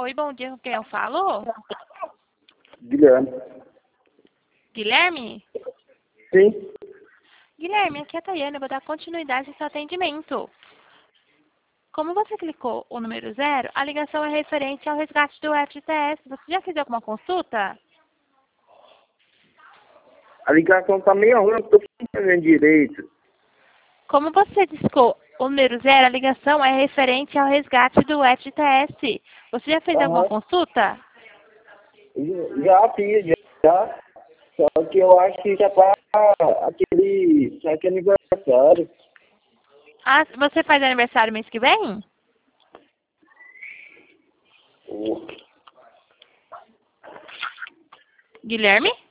Oi, bom dia, com quem eu falo? Guilherme. Guilherme? Sim. Guilherme, aqui é a Tayana, eu vou dar continuidade ao seu atendimento. Como você clicou o número 0, a ligação é referente ao resgate do FGTS. Você já fez alguma consulta? A ligação tá meio ruim, eu não tô entendendo direito. Como você discou o número 0, a ligação é referente ao resgate do FGTS. Você já fez alguma Aham. consulta? Já fiz, já. Só que eu acho que já tá aquele aniversário. Ah, você faz aniversário mês que vem? Guilherme?